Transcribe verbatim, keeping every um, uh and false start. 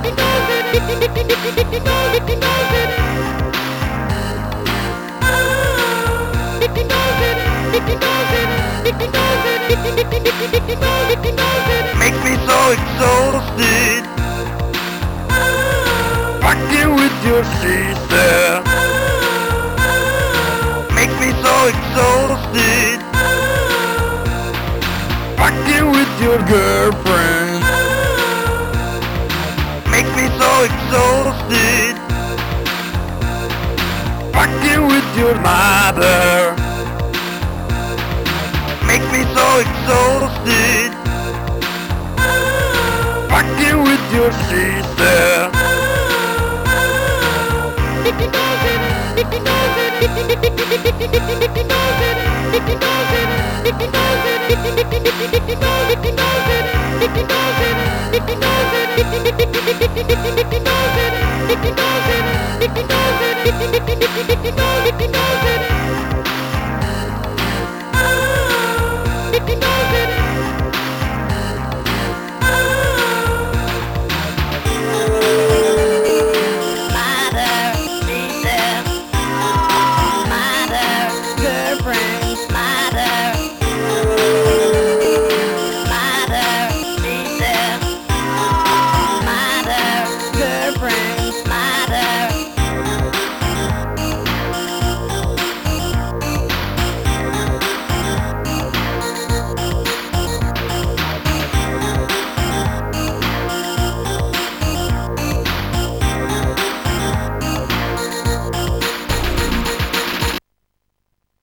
Makes me so exhausted. Fucking with your sister. Makes me so exhausted. Fucking with your girlfriend. Makes me so exhausted. Fucking with your mother. Makes me so exhausted. Fucking with your sister.